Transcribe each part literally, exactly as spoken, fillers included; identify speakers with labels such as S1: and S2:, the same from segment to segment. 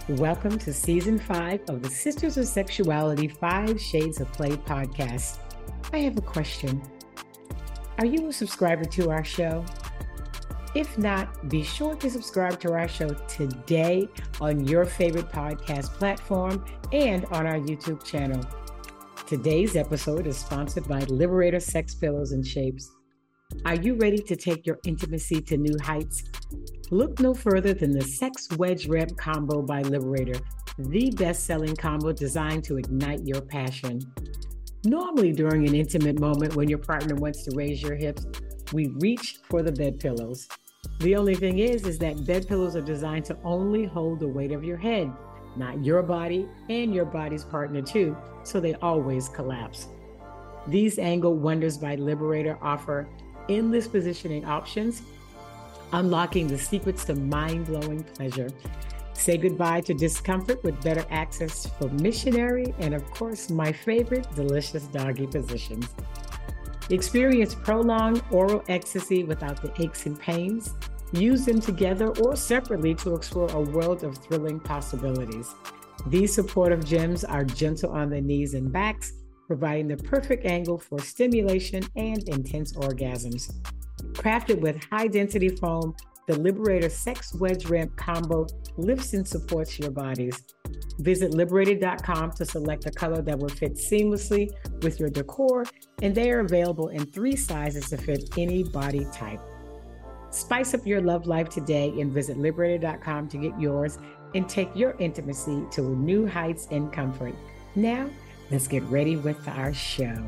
S1: Welcome to season five of the Sisters of Sexuality Five Shades of Play podcast. I have a question. Are you a subscriber to our show? If not, be sure to subscribe to our show today on your favorite podcast platform and on our YouTube channel. Today's episode is sponsored by Liberator Sex Pillows and Shapes. Are you ready to take your intimacy to new heights? Look no further than the Sex Wedge Ramp Combo by Liberator, the best-selling combo designed to ignite your passion. Normally during an intimate moment when your partner wants to raise your hips, we reach for the bed pillows. The only thing is, is that bed pillows are designed to only hold the weight of your head, not your body and your body's partner too, so they always collapse. These Angle Wonders by Liberator offer endless positioning options, unlocking the secrets to mind-blowing pleasure. Say goodbye to discomfort with better access for missionary and, of course, my favorite, delicious doggy positions. Experience prolonged oral ecstasy without the aches and pains. Use them together or separately to explore a world of thrilling possibilities. These supportive gems are gentle on the knees and backs, providing the perfect angle for stimulation and intense orgasms. Crafted with high-density foam, the Liberator Sex Wedge Ramp Combo lifts and supports your bodies. Visit liberated dot com to select a color that will fit seamlessly with your decor, and they are available in three sizes to fit any body type. Spice up your love life today and visit liberated dot com to get yours and take your intimacy to new heights and comfort. Now, let's get ready with our show.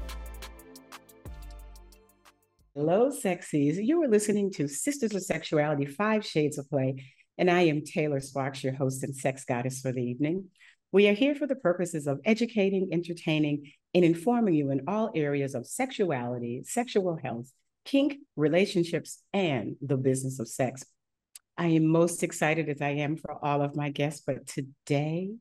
S1: Hello, sexies. You are listening to Sisters of Sexuality, Five Shades of Play, and I am Taylor Sparks, your host and sex goddess for the evening. We are here for the purposes of educating, entertaining, and informing you in all areas of sexuality, sexual health, kink, relationships, and the business of sex. I am most excited as I am for all of my guests, but today,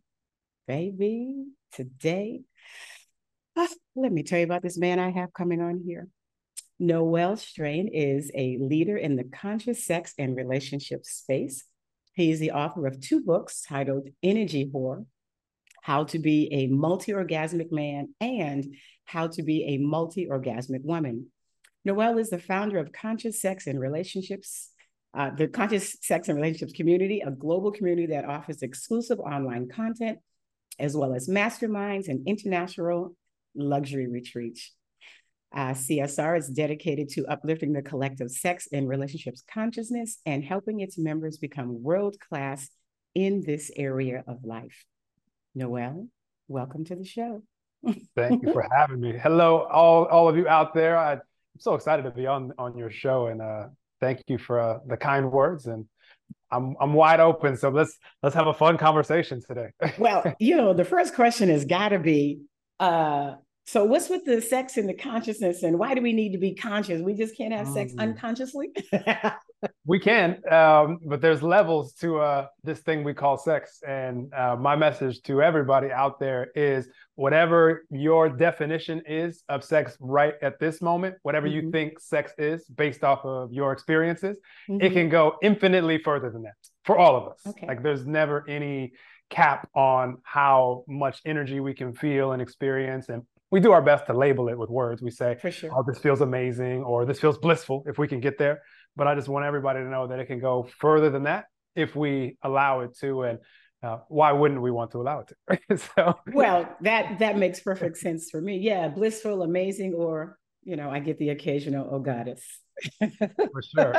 S1: baby, today, uh, let me tell you about this man I have coming on here. Noel Strain is a leader in the conscious sex and relationship space. He is the author of two books titled Energy Whore, How to Be a Multi-Orgasmic Man and How to Be a Multi-Orgasmic Woman. Noel is the founder of Conscious Sex and Relationships, uh, the Conscious Sex and Relationships community, a global community that offers exclusive online content, as well as masterminds and international luxury retreats. Uh, C S R is dedicated to uplifting the collective sex and relationships consciousness and helping its members become world-class in this area of life. Noel, welcome to the show.
S2: Thank you for having me. Hello, all, all of you out there. I, I'm so excited to be on, on your show, and uh, thank you for uh, the kind words. And I'm I'm wide open, so let's let's have a fun conversation today.
S1: Well, you know, the first question has got to be, uh, so what's with the sex and the consciousness, and why do we need to be conscious? We just can't have sex mm. unconsciously?
S2: We can, um, but there's levels to uh, this thing we call sex. And uh, my message to everybody out there is whatever your definition is of sex right at this moment, whatever mm-hmm. you think sex is based off of your experiences, mm-hmm. it can go infinitely further than that for all of us. Okay. Like there's never any cap on how much energy we can feel and experience. And we do our best to label it with words. We say,
S1: For sure.
S2: oh, this feels amazing, or this feels blissful if we can get there. But I just want everybody to know that it can go further than that if we allow it to. And uh, why wouldn't we want to allow it to? so,
S1: well, that that makes perfect sense for me. Yeah, blissful, amazing, or, you know, I get the occasional, oh, goddess.
S2: For sure.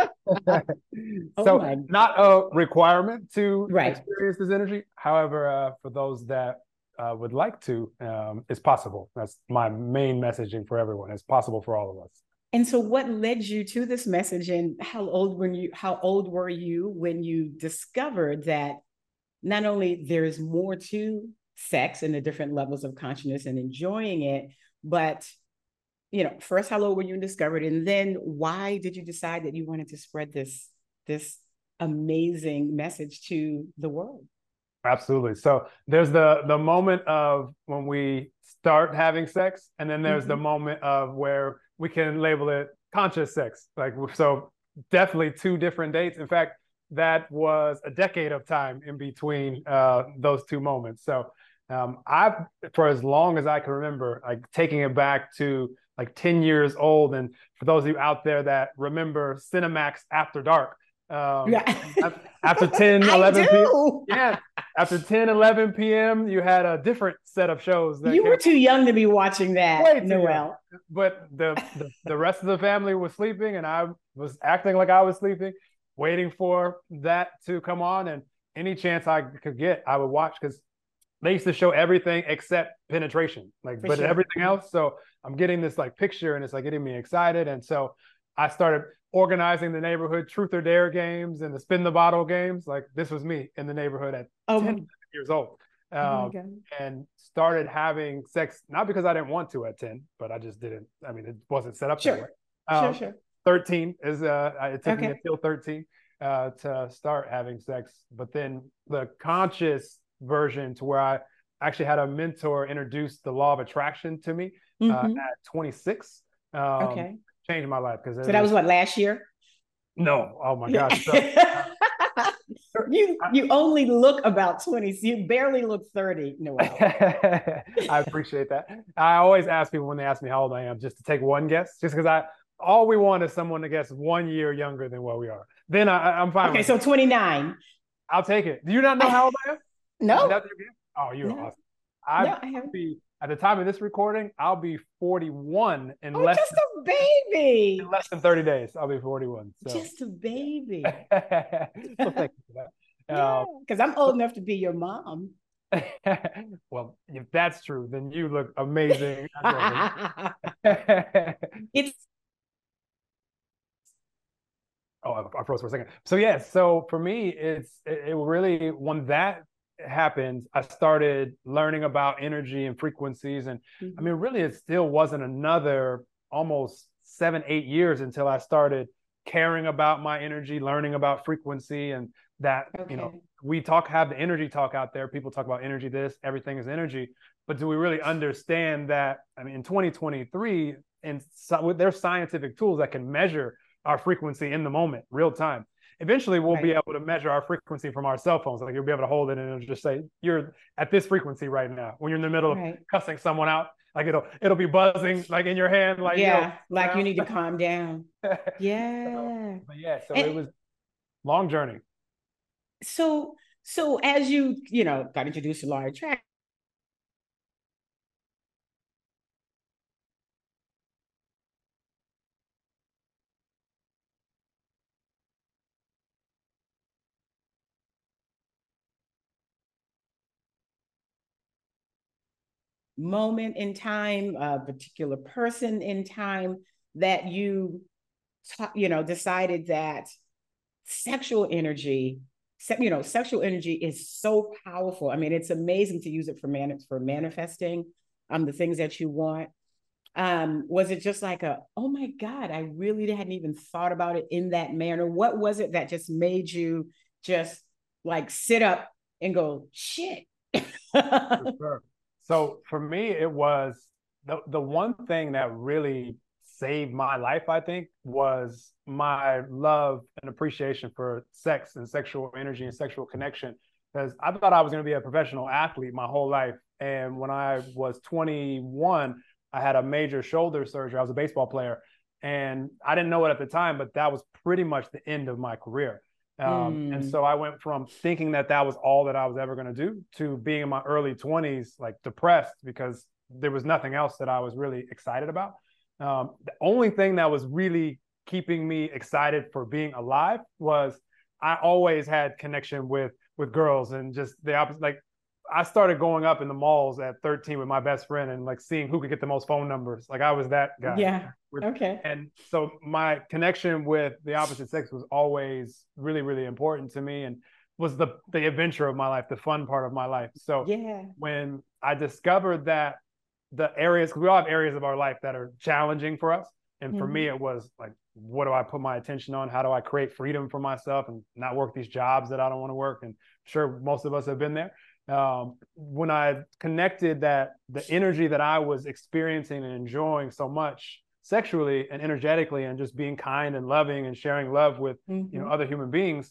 S1: oh
S2: so
S1: my.
S2: Not a requirement to
S1: right.
S2: experience this energy. However, uh, for those that uh, would like to, um, it's possible. That's my main messaging for everyone. It's possible for all of us.
S1: And so what led you to this message, and how old when you how old were you when you discovered that not only there's more to sex and the different levels of consciousness and enjoying it, but, you know, first, how old were you and discovered, and then why did you decide that you wanted to spread this this amazing message to the world?
S2: Absolutely. So there's the the moment of when we start having sex, and then there's mm-hmm. the moment of where we can label it conscious sex. Like, so definitely two different dates. In fact, that was a decade of time in between uh, those two moments. So um, I've, for as long as I can remember, like taking it back to like ten years old. And for those of you out there that remember Cinemax After Dark, um,
S1: Yeah.
S2: after ten,
S1: I
S2: eleven p m,
S1: do.
S2: yeah, after ten, eleven p m, you had a different set of shows that
S1: You
S2: came
S1: were too young to be watching that,
S2: way too young.
S1: Noel.
S2: But the, the the rest of the family was sleeping, and I was acting like I was sleeping, waiting for that to come on. And any chance I could get, I would watch, because they used to show everything except penetration, like,
S1: For
S2: but
S1: sure.
S2: everything else. So I'm getting this like picture, and it's like getting me excited. And so I started organizing the neighborhood truth or dare games and the spin the bottle games. Like, this was me in the neighborhood at
S1: Oh,
S2: ten years old.
S1: oh my
S2: Um,
S1: God.
S2: and started having sex, not because I didn't want to at ten, but I just didn't. I mean, it wasn't set up
S1: Sure.
S2: that way.
S1: Sure,
S2: Um,
S1: sure.
S2: thirteen is, uh, it took me
S1: Okay.
S2: until thirteen uh, to start having sex. But then the conscious version, to where I actually had a mentor introduce the law of attraction to me uh,
S1: Mhm.
S2: at twenty-six. Um,
S1: Okay.
S2: changed my life, because
S1: So that was what, last year?
S2: no, oh my gosh. So,
S1: you you only look about twenty. So you barely look thirty, Noel.
S2: I appreciate that. I always ask people when they ask me how old I am, just to take one guess, just because I all we want is someone to guess one year younger than what we are. Then I, I'm fine.
S1: Okay,
S2: with
S1: so
S2: it.
S1: twenty-nine.
S2: I'll take it. Do you not know how old I am?
S1: No.
S2: Is that your guess? Oh, you're
S1: No.
S2: awesome. I'd
S1: No, I haven't.
S2: be, at the time of this recording, I'll be forty-one in
S1: Oh,
S2: less
S1: just
S2: than,
S1: a baby.
S2: in less than thirty days. I'll be forty-one. So.
S1: Just a baby.
S2: So thank you for that.
S1: Yeah,
S2: Um,
S1: because I'm old enough to be your mom.
S2: well, if that's true, then you look amazing.
S1: It's
S2: Oh, I, I froze for a second. So yeah, so for me, it's it, it really, when that happened, I started learning about energy and frequencies, and
S1: Mhm.
S2: I mean, really, it still wasn't another almost seven, eight years until I started caring about my energy, learning about frequency, and that you know
S1: Okay.
S2: we talk have the energy talk out there. People talk about energy, this, everything is energy, but do we really understand that? I mean, in twenty twenty-three, and so, there's scientific tools that can measure our frequency in the moment, real time. Eventually, we'll
S1: Right.
S2: be able to measure our frequency from our cell phones. Like, you'll be able to hold it, and it'll just say you're at this frequency right now. When you're in the middle of
S1: Right.
S2: cussing someone out, like it'll it'll be buzzing like in your hand, like
S1: Yeah,
S2: yo,
S1: like you
S2: now.
S1: need to calm down.
S2: So,
S1: Yeah.
S2: but yeah, so
S1: And
S2: it was long journey.
S1: so so as you, you know, got introduced to law of attraction, moment in time, a particular person in time that you, you know, decided that sexual energy, you know, sexual energy is so powerful. I mean, it's amazing to use it for man for manifesting um the things that you want. Um, was it just like a, oh my God, I really hadn't even thought about it in that manner? What was it that just made you just like sit up and go, shit?
S2: For sure. So for me, it was the the one thing that really saved my life, I think, was my love and appreciation for sex and sexual energy and sexual connection. Because I thought I was going to be a professional athlete my whole life. And when I was twenty-one, I had a major shoulder surgery. I was a baseball player. And I didn't know it at the time, but that was pretty much the end of my career. Um,
S1: Mm.
S2: And so I went from thinking that that was all that I was ever going to do to being in my early twenties, like depressed, because there was nothing else that I was really excited about. Um, the only thing that was really keeping me excited for being alive was I always had connection with with girls, and just the opposite. Like, I started going up in the malls at thirteen with my best friend, and like seeing who could get the most phone numbers. Like, I was that guy.
S1: Yeah.
S2: With,
S1: Okay.
S2: And so my connection with the opposite sex was always really, really important to me, and was the the adventure of my life, the fun part of my life. So
S1: Yeah.
S2: when I discovered that the areas, because we all have areas of our life that are challenging for us. And for
S1: Mhm.
S2: me, it was like, what do I put my attention on? How do I create freedom for myself and not work these jobs that I don't want to work? And I'm sure most of us have been there. Um, when I connected that the energy that I was experiencing and enjoying so much sexually and energetically, and just being kind and loving and sharing love with,
S1: Mhm.
S2: you know, other human beings,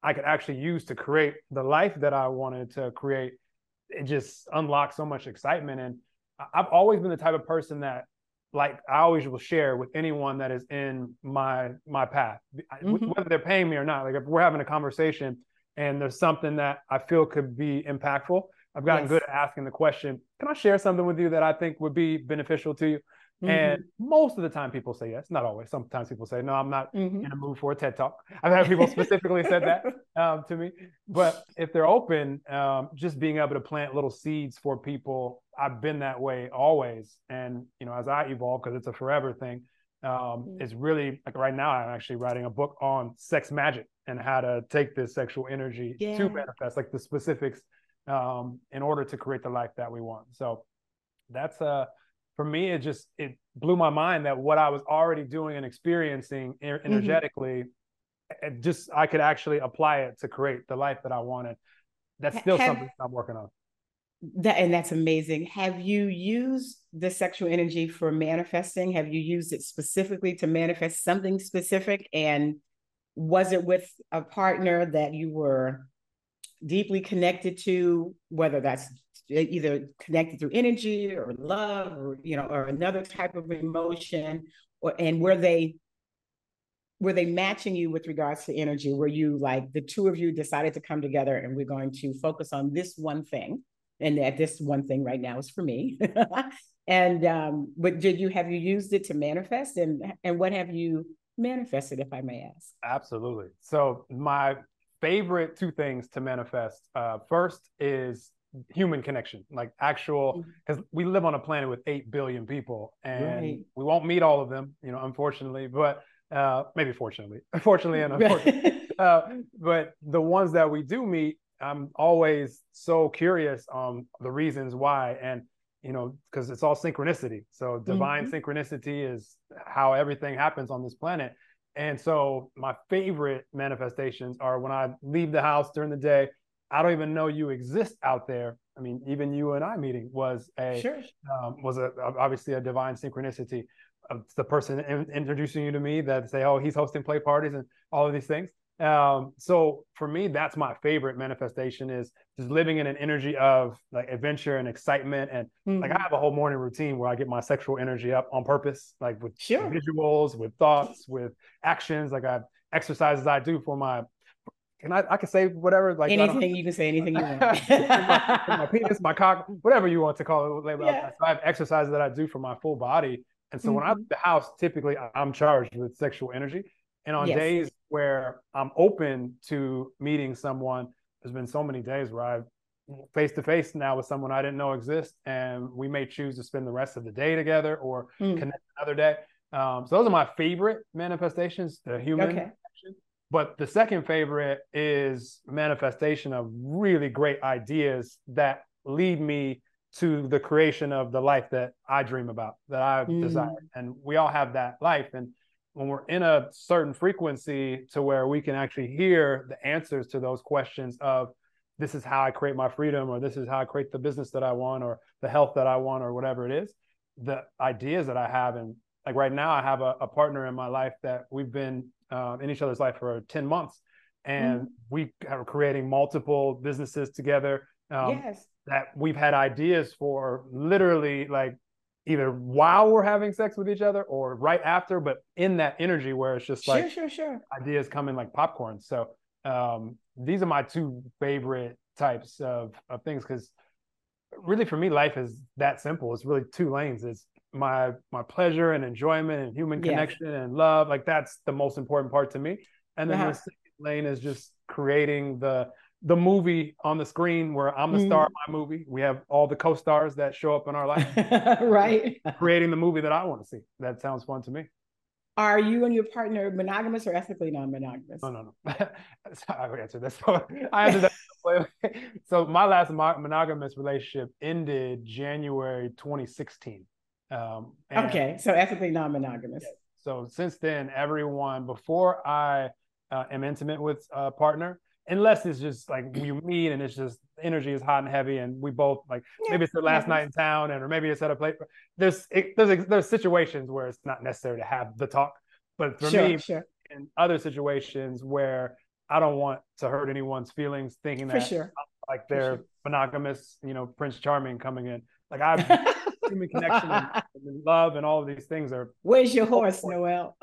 S2: I could actually use to create the life that I wanted to create, it just unlocks so much excitement. And I've always been the type of person that, like, I always will share with anyone that is in my my path, mm-hmm. whether they're paying me or not. Like, if we're having a conversation and there's something that I feel could be impactful, I've gotten yes. good at asking the question, can I share something with you that I think would be beneficial to you? Mm-hmm. And most of the time people say yes, not always. Sometimes people say, no, I'm not mm-hmm. in a mood for a TED Talk. I've had people specifically said that um, to me. But if they're open, um, just being able to plant little seeds for people, I've been that way always. And, you know, as I evolve, because it's a forever thing, um, mm-hmm. it's really, like right now, I'm actually writing a book on sex magic and how to take this sexual energy yeah. to manifest, like the specifics, um, in order to create the life that we want. So that's uh for me, it just, it blew my mind that what I was already doing and experiencing energetically, mm-hmm. it just, I could actually apply it to create the life that I wanted. That's still Have, something I'm working on.
S1: That, and that's amazing. Have you used the sexual energy for manifesting? Have you used it specifically to manifest something specific? And was it with a partner that you were deeply connected to, whether that's either connected through energy or love, or, you know, or another type of emotion, or, and were they, were they matching you with regards to energy? Were you like, the two of you decided to come together and we're going to focus on this one thing, and that this one thing right now is for me? And, um, but did you, have you used it to manifest, and, and what have you manifested, if I may ask?
S2: Absolutely. So my favorite two things to manifest, uh, first is human connection, like actual, because we live on a planet with eight billion people, and right. we won't meet all of them, you know, unfortunately, but uh, maybe fortunately, fortunately and unfortunately. uh, but the ones that we do meet, I'm always so curious on the reasons why. And, you know, because it's all synchronicity. So divine mm-hmm. synchronicity is how everything happens on this planet. And so my favorite manifestations are when I leave the house during the day, I don't even know you exist out there. I mean, even you and I meeting was a sure. um, was a, obviously a divine synchronicity. It's the person in, introducing you to me that say, oh, he's hosting play parties and all of these things. Um, so for me, that's my favorite manifestation, is just living in an energy of like adventure and excitement. And mm-hmm. like I have a whole morning routine where I get my sexual energy up on purpose, like with sure. visuals, with thoughts, with actions. Like I have exercises I do for my, and I, I can say whatever, like
S1: anything, you can say anything you want.
S2: my, my penis, my cock, whatever you want to call it.
S1: Yeah.
S2: So I have exercises that I do for my full body. And so mm-hmm. when I leave the house, typically I'm charged with sexual energy. And on yes. days where I'm open to meeting someone, there's been so many days where I've face to face now with someone I didn't know exist, and we may choose to spend the rest of the day together or mm. connect another day. Um, so those are my favorite manifestations, the human
S1: okay.
S2: connection. But the second favorite is manifestation of really great ideas that lead me to the creation of the life that I dream about, that I mm. desire. And we all have that life. And when we're in a certain frequency to where we can actually hear the answers to those questions of, this is how I create my freedom, or this is how I create the business that I want, or the health that I want, or whatever it is, the ideas that I have. And like right now, I have a, a partner in my life that we've been uh, in each other's life for ten months. And mm. we are creating multiple businesses together um,
S1: yes.
S2: that we've had ideas for literally like either while we're having sex with each other or right after, but in that energy where it's just like
S1: sure, sure, sure.
S2: ideas coming like popcorn. So um, these are my two favorite types of, of things, because really for me, life is that simple. It's really two lanes. It's my my pleasure and enjoyment and human
S1: yes.
S2: connection and love. Like that's the most important part to me. And then uh-huh. the second lane is just creating the the movie on the screen where I'm the mm. star of my movie. We have all the co-stars that show up in our life.
S1: Right.
S2: Creating the movie that I want to see. That sounds fun to me.
S1: Are you and your partner monogamous or ethically non-monogamous?
S2: No, no, no. I would answer this. I answered that. So my last monogamous relationship ended January twenty sixteen. Um,
S1: okay, so ethically non-monogamous.
S2: Yeah. So since then, everyone, before I uh, am intimate with a partner, unless it's just like you meet and it's just energy is hot and heavy and we both like yeah, maybe it's the last night in town and or maybe it's at a place. There's it, there's there's situations where it's not necessary to have the talk, but for
S1: sure,
S2: me,
S1: sure.
S2: in other situations where I don't want to hurt anyone's feelings thinking
S1: For
S2: that
S1: sure.
S2: like
S1: For
S2: they're
S1: sure.
S2: monogamous, you know, Prince Charming coming in. Like I human connection and, and love and all of these things are
S1: Where's your horse, Noel?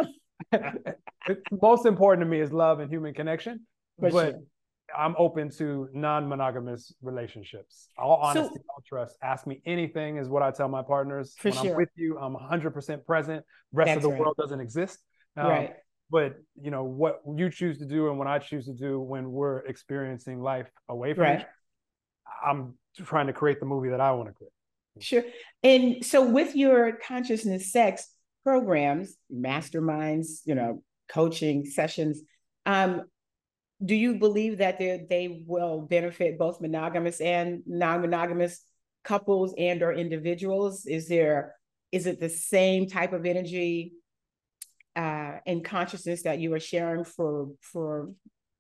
S2: most important to me is love and human connection.
S1: For
S2: but
S1: sure.
S2: I'm open to non-monogamous relationships. All honesty,
S1: So,
S2: all trust. Ask me anything is what I tell my partners.
S1: for
S2: When I'm
S1: sure.
S2: with you, I'm one hundred percent present. Rest of
S1: That's
S2: the
S1: right.
S2: world doesn't exist. Um,
S1: Right.
S2: But you know what you choose to do and what I choose to do when we're experiencing life away from
S1: Right.
S2: each other, I'm trying to create the movie that I want to create.
S1: Sure. And so with your consciousness sex programs, masterminds, you know, coaching sessions, um, do you believe that they they will benefit both monogamous and non-monogamous couples and or individuals? Is there is it the same type of energy uh, and consciousness that you are sharing for for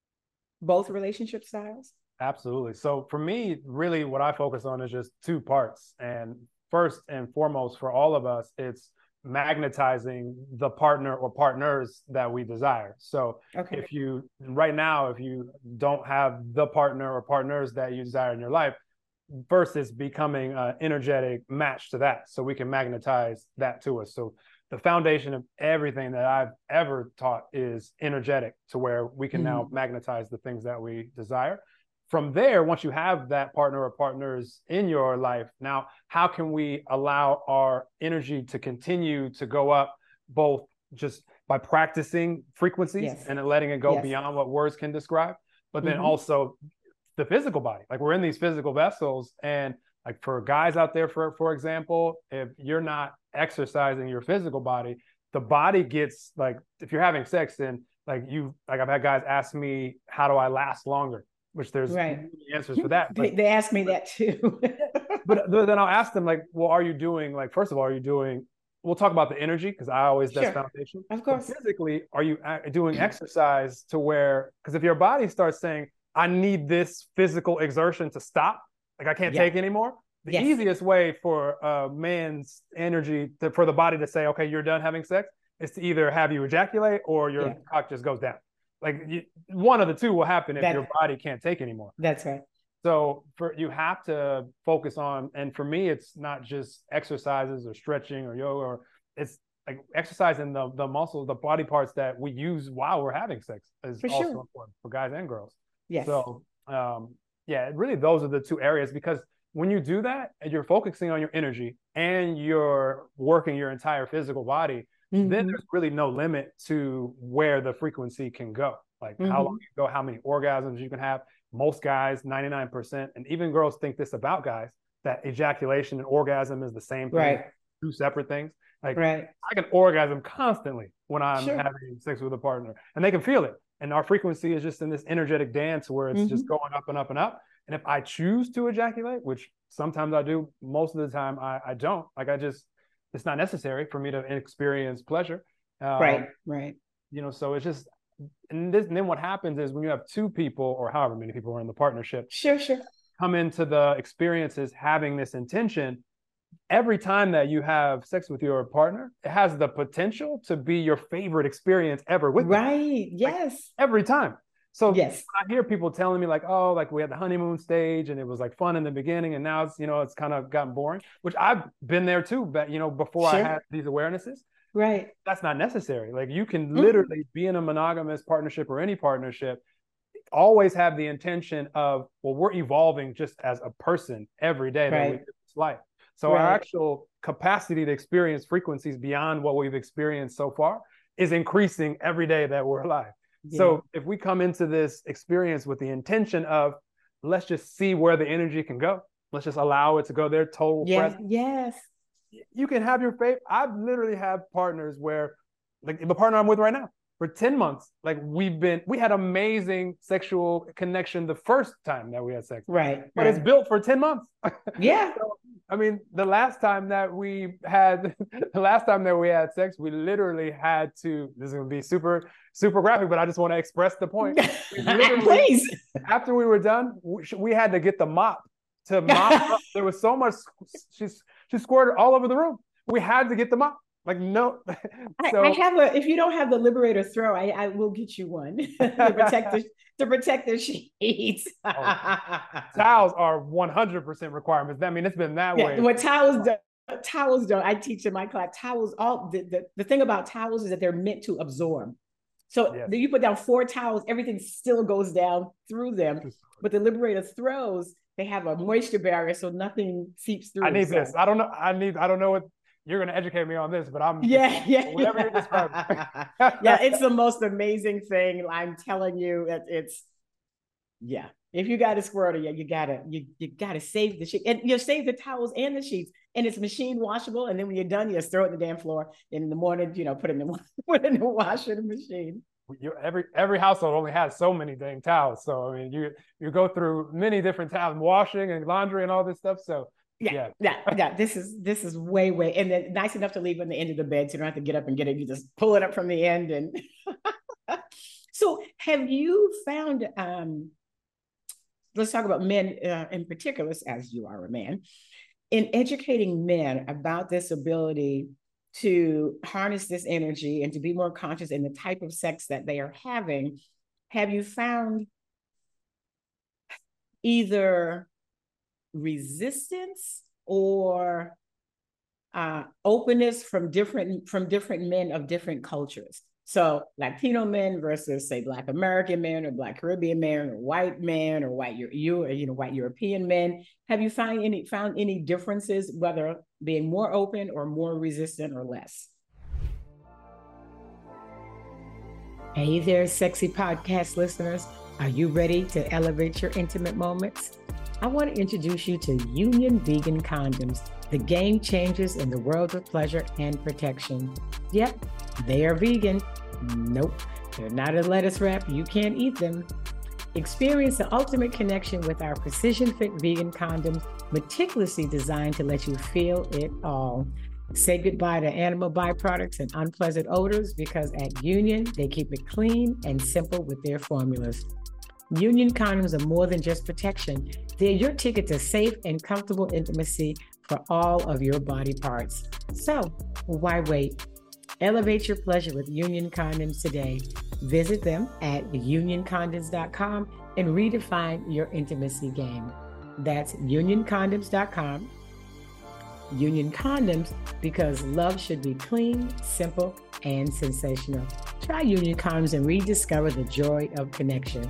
S1: both relationship styles?
S2: Absolutely. So for me, really what I focus on is just two parts. And first and foremost, for all of us, it's magnetizing the partner or partners that we desire. So
S1: Okay.
S2: if you, right now, if you don't have the partner or partners that you desire in your life, first it's becoming an energetic match to that. So we can magnetize that to us. So the foundation of everything that I've ever taught is energetic, to where we can now
S1: Mhm.
S2: magnetize the things that we desire. From there, once you have that partner or partners in your life, now how can we allow our energy to continue to go up, both just by practicing frequencies
S1: Yes.
S2: and then letting it go
S1: Yes.
S2: beyond what words can describe, but then
S1: Mhm.
S2: also the physical body. Like we're in these physical vessels, and like for guys out there, for for example, if you're not exercising your physical body, the body gets like, if you're having sex, then like you like I've had guys ask me, how do I last longer? Which there's
S1: Right.
S2: many answers for that.
S1: They,
S2: But
S1: they ask me that too.
S2: but then I'll ask them like, well, are you doing like, first of all, are you doing? We'll talk about the energy, because I always that's
S1: Sure.
S2: foundation.
S1: Of
S2: But
S1: course.
S2: physically, are you a- doing exercise to where? Because if your body starts saying, I need this physical exertion to stop, like I can't
S1: Yeah.
S2: take anymore. The
S1: Yes.
S2: easiest way for a man's energy to, for the body to say, okay, you're done having sex, is to either have you ejaculate or your
S1: Yeah.
S2: cock just goes down. Like you, one of the two will happen if
S1: That-
S2: your body can't take anymore.
S1: That's right.
S2: So for you have to focus on, and for me, it's not just exercises or stretching or yoga, or it's like exercising the the muscles, the body parts that we use while we're having sex is
S1: For
S2: also
S1: sure.
S2: important for guys and girls.
S1: Yes.
S2: So um, yeah, really those are the two areas, because when you do that and you're focusing on your energy and you're working your entire physical body,
S1: Mhm.
S2: then there's really no limit to where the frequency can go. Like
S1: Mhm.
S2: how long you go, how many orgasms you can have. Most guys, ninety-nine percent, and even girls think this about guys, that ejaculation and orgasm is the same thing,
S1: Right.
S2: two separate things. Like
S1: Right.
S2: I can orgasm constantly when I'm
S1: Sure.
S2: having sex with a partner, and they can feel it. And our frequency is just in this energetic dance where it's just
S1: Mhm.
S2: going up and up and up. And if I choose to ejaculate, which sometimes I do, most of the time I, I don't. Like I just, it's not necessary for me to experience pleasure. Um,
S1: Right. Right.
S2: You know, so it's just, and, this, and then what happens is when you have two people, or however many people are in the partnership,
S1: Sure. Sure.
S2: come into the experiences having this intention, every time that you have sex with your partner, it has the potential to be your favorite experience ever with them.
S1: Right. Yes.
S2: Like, every time. So
S1: Yes.
S2: I hear people telling me like, oh, like we had the honeymoon stage and it was like fun in the beginning, and now it's, you know, it's kind of gotten boring, which I've been there too, but you know, before I
S1: Sure.
S2: had these awarenesses.
S1: Right.
S2: That's not necessary. Like you can
S1: Mhm.
S2: literally be in a monogamous partnership or any partnership, always have the intention of, well, we're evolving just as a person every day that we
S1: Right.
S2: live this life. So our
S1: Right.
S2: actual capacity to experience frequencies beyond what we've experienced so far is increasing every day that we're alive.
S1: Yeah.
S2: So if we come into this experience with the intention of, let's just see where the energy can go, let's just allow it to go there, total
S1: Yeah.
S2: presence.
S1: Yes.
S2: You can have your favorite. I've literally have partners where, like the partner I'm with right now, for ten months, like we've been, we had amazing sexual connection the first time that we had sex,
S1: Right.
S2: but
S1: Right.
S2: it's built for ten months.
S1: Yeah.
S2: So, I mean, the last time that we had, the last time that we had sex, we literally had to, this is going to be super, super graphic, but I just want to express the point. We literally,
S1: Please.
S2: after we were done, we, we had to get the mop to mop up. There was so much, she, she squirted all over the room. We had to get the mop. Like, no.
S1: I,
S2: So
S1: I have a. If you don't have the Liberator throw, I, I will get you one to protect the to protect the sheets.
S2: oh, towels are one hundred percent requirements. I mean, it's been that
S1: Yeah,
S2: way.
S1: what towels do, towels don't. I teach in my class. Towels all the, the the thing about towels is that they're meant to absorb. So
S2: Yes.
S1: you put down four towels, everything still goes down through them. But the Liberator throws, they have a moisture barrier, so nothing seeps through.
S2: I need
S1: so.
S2: this. I don't know. I need. I don't know what you're going to educate me on this, but I'm.
S1: Yeah, yeah,
S2: whatever
S1: yeah.
S2: you're describing.
S1: Yeah, it's the most amazing thing. I'm telling you, it, it's yeah. If you got a squirrel, yeah, you gotta you you gotta save the sheet, and you save the towels and the sheets, and it's machine washable. And then when you're done, you just throw it in the damn floor. And in the morning, you know, put it in the put it in the washing machine.
S2: You, every every household only has so many dang towels. So I mean, you you go through many different towels, washing and laundry and all this stuff. So
S1: yeah, yeah, yeah, yeah. This is this is way way, and then nice enough to leave on the end of the bed, so you don't have to get up and get it. You just pull it up from the end. And so, have you found? Um, let's talk about men uh, in particular, as you are a man, in educating men about this ability to harness this energy and to be more conscious in the type of sex that they are having. Have you found either resistance or uh, openness from different from different men of different cultures? So Latino men versus, say, Black American men or Black Caribbean men or white men or white you you know white European men. Have you found any found any differences, whether being more open or more resistant or less? Hey there, sexy podcast listeners. Are you ready to elevate your intimate moments? I want to introduce you to Union Vegan Condoms, the game changers in the world of pleasure and protection. Yep, they are vegan. Nope, they're not a lettuce wrap. You can't eat them. Experience the ultimate connection with our precision fit vegan condoms, meticulously designed to let you feel it all. Say goodbye to animal byproducts and unpleasant odors, because at Union, they keep it clean and simple with their formulas. Union condoms are more than just protection. They're your ticket to safe and comfortable intimacy for all of your body parts. So why wait? Elevate your pleasure with Union Condoms today. Visit them at union condoms dot com and redefine your intimacy game. That's union condoms dot com. Union Condoms, because love should be clean, simple, and sensational. Try Union Condoms and rediscover the joy of connection.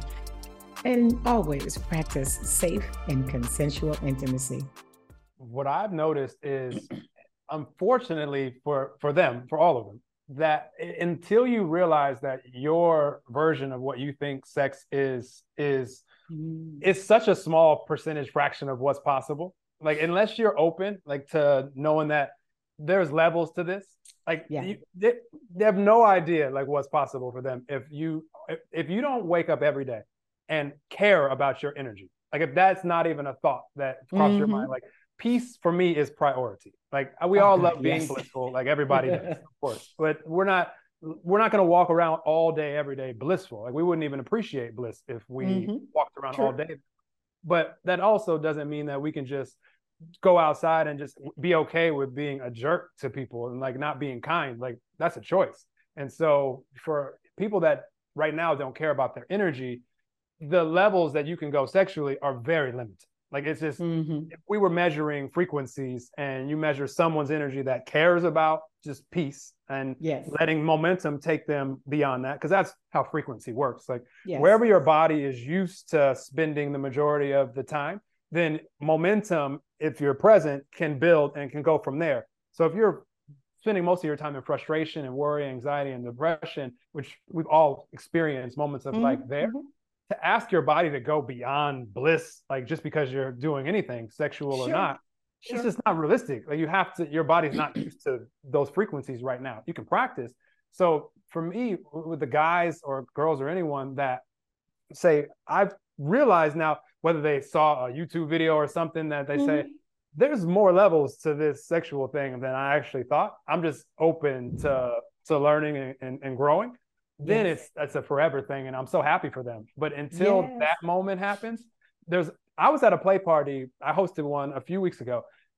S1: And always practice safe and consensual intimacy.
S2: What I've noticed is, unfortunately for, for them, for all of them, that until you realize that your version of what you think sex is, is, mm. is such a small percentage fraction of what's possible. Like, unless you're open, like, to knowing that there's levels to this, like, yeah. you, they, they have no idea, like, what's possible for them. If you, if, if you don't wake up every day and care about your energy, like, if that's not even a thought that crosses mm-hmm. your mind, like, peace for me is priority. Like, we oh, all God, love being yes. blissful, like everybody does, of course, but we're not, we're not going to walk around all day, every day blissful. Like, we wouldn't even appreciate bliss if we mm-hmm. walked around True. all day. But that also doesn't mean that we can just go outside and just be okay with being a jerk to people and, like, not being kind. Like, that's a choice. And so for people that right now don't care about their energy, the levels that you can go sexually are very limited. Like, it's just, mm-hmm. if we were measuring frequencies and you measure someone's energy that cares about just peace and yes. letting momentum take them beyond that, because that's how frequency works. Like, yes. wherever your body is used to spending the majority of the time, then momentum, if you're present, can build and can go from there. So if you're spending most of your time in frustration and worry, anxiety, and depression, which we've all experienced moments of mm-hmm. like there, mm-hmm. to ask your body to go beyond bliss, like, just because you're doing anything, sexual sure. or not, sure. it's just not realistic. Like, you have to, your body's not used to those frequencies right now. You can practice. So for me, with the guys or girls or anyone that say, I've realized now, whether they saw a YouTube video or something, that they mm-hmm. say, there's more levels to this sexual thing than I actually thought. I'm just open to, to learning and, and, and growing. Then yes. it's that's a forever thing, and I'm so happy for them. But until yes. that moment happens, there's I was at a play party, I hosted one a few weeks ago,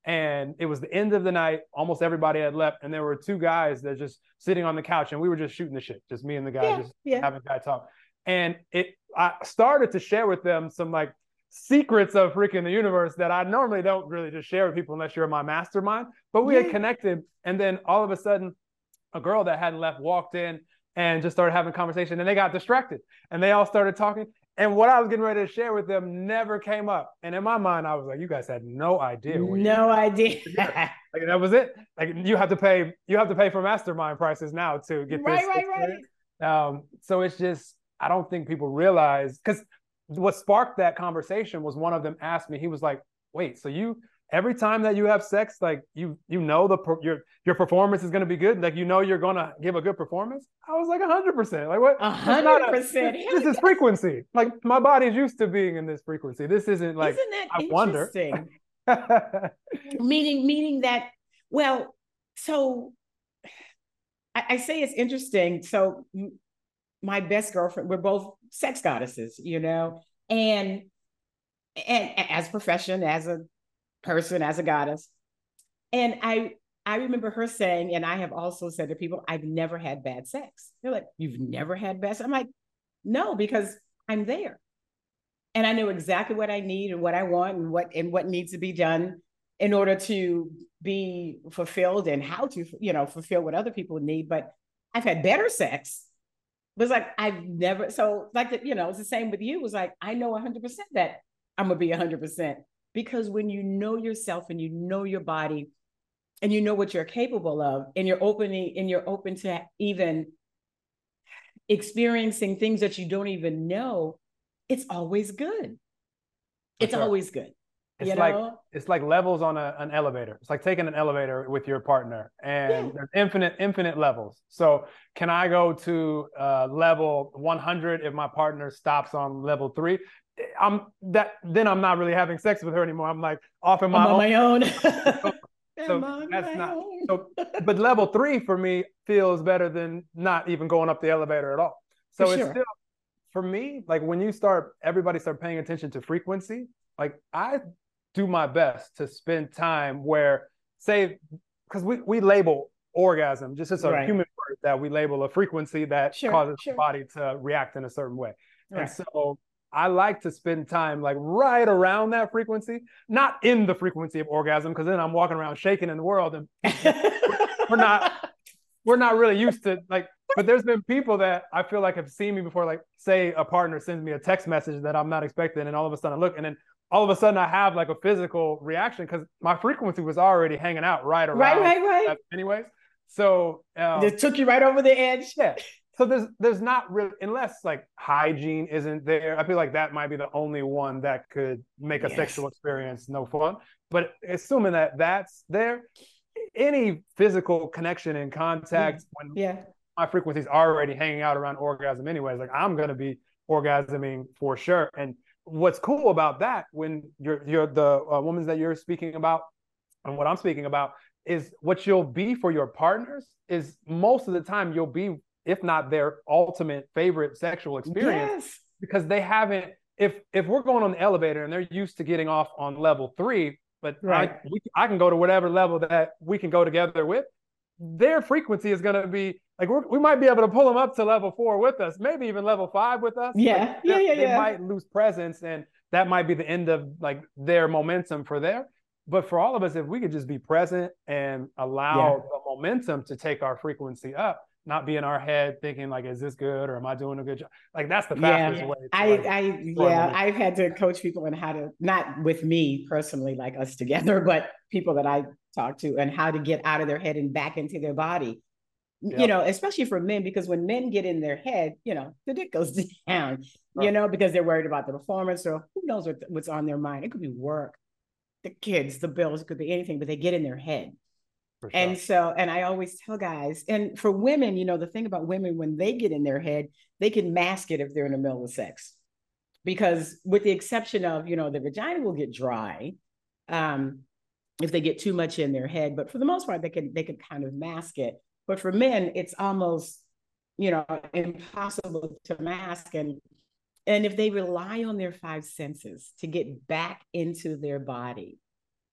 S2: And it was the end of the night. Almost everybody had left. And there were two guys that just sitting on the couch, and we were just shooting the shit. Just me and the guy,
S1: yeah,
S2: just
S1: yeah.
S2: having guy talk. And it, I started to share with them some like secrets of freaking the universe that I normally don't really just share with people unless you're in my mastermind. But we yeah. had connected. And then all of a sudden, a girl that hadn't left walked in and just started having a conversation, and they got distracted and they all started talking. And what I was getting ready to share with them never came up. And in my mind, I was like, you guys had no idea. What
S1: no idea.
S2: Like that was it. Like you have to pay, you have to pay for mastermind prices now to get
S1: right,
S2: this.
S1: Right, right,
S2: right. Um, so it's just, I don't think people realize, because what sparked that conversation was one of them asked me, he was like, wait, so you, every time that you have sex, like you, you know, the, your, your performance is going to be good. Like, you know, you're going to give a good performance. I was like a hundred percent. Like what?
S1: A hundred percent.
S2: This is frequency. Like my body's used to being in this frequency. This isn't like,
S1: isn't that
S2: I
S1: interesting?
S2: wonder. meaning,
S1: meaning that, well, so I, I say it's interesting. So my best girlfriend, we're both sex goddesses, you know, and, and as a profession, as a person, as a goddess. And I, I remember her saying, and I have also said to people, I've never had bad sex. They're like, you've never had bad sex? I'm like, no, because I'm there. And I know exactly what I need and what I want and what, and what needs to be done in order to be fulfilled and how to, you know, fulfill what other people need. But I've had better sex. But it's like, I've never, so like, the, you know, it's the same with you. It was like, I know one hundred percent that I'm going to be one hundred percent. Because when you know yourself and you know your body and you know what you're capable of, and you're opening and you're open to even experiencing things that you don't even know, it's always good. It's sure. always good.
S2: It's
S1: you
S2: like
S1: know?
S2: It's like levels on a, an elevator. It's like taking an elevator with your partner, and yeah. there's infinite, infinite levels. So can I go to uh, level one hundred if my partner stops on level three? I'm that then I'm not really having sex with her anymore. I'm like off in my
S1: I'm on
S2: own.
S1: my own.
S2: so so that's not own. so. But level three for me feels better than not even going up the elevator at all. So for it's sure. still for me, like when you start, everybody start paying attention to frequency. Like I do my best to spend time where, say, because we we label orgasm just as a right. human word that we label a frequency that sure, causes sure. the body to react in a certain way, right. and so. I like to spend time like right around that frequency, not in the frequency of orgasm, because then I'm walking around shaking in the world, and we're not we're not really used to like. But there's been people that I feel like have seen me before, like say a partner sends me a text message that I'm not expecting, and all of a sudden I look, and then all of a sudden I have like a physical reaction because my frequency was already hanging out right around.
S1: Right, right, right.
S2: Anyways, so um,
S1: it took you right over the edge.
S2: Yeah. So there's there's not really, unless like hygiene isn't there. I feel like that might be the only one that could make a yes. sexual experience no fun. But assuming that that's there, any physical connection and contact mm. when
S1: yeah.
S2: my frequency is already hanging out around orgasm anyways, like I'm gonna be orgasming for sure. And what's cool about that, when you're you're the uh, women that you're speaking about, and what I'm speaking about, is what you'll be for your partners is most of the time you'll be, if not their ultimate favorite sexual experience,
S1: yes.
S2: because they haven't, if if we're going on the elevator and they're used to getting off on level three, but right. I, we, I can go to whatever level that we can go together with, their frequency is going to be, like we're, we might be able to pull them up to level four with us, maybe even level five with us.
S1: Yeah, yeah, yeah,
S2: They
S1: yeah.
S2: might lose presence, and that might be the end of like their momentum for there. But for all of us, if we could just be present and allow yeah. the momentum to take our frequency up, not be in our head thinking like, is this good, or am I doing a good job? Like that's the fastest
S1: yeah.
S2: way.
S1: I,
S2: like,
S1: I, yeah, I've had to coach people on how to, not with me personally, like us together, but people that I talk to, and how to get out of their head and back into their body. Yep. You know, especially for men, because when men get in their head, you know, the dick goes down, right. you know, because they're worried about the performance, or who knows what, what's on their mind. It could be work, the kids, the bills, it could be anything, but they get in their head. Sure. And so, and I always tell guys, and for women, you know, the thing about women, when they get in their head, they can mask it if they're in the middle of sex. Because with the exception of, you know, the vagina will get dry um, if they get too much in their head. But for the most part, they can, they can kind of mask it. But for men, it's almost, you know, impossible to mask. And, and if they rely on their five senses to get back into their body,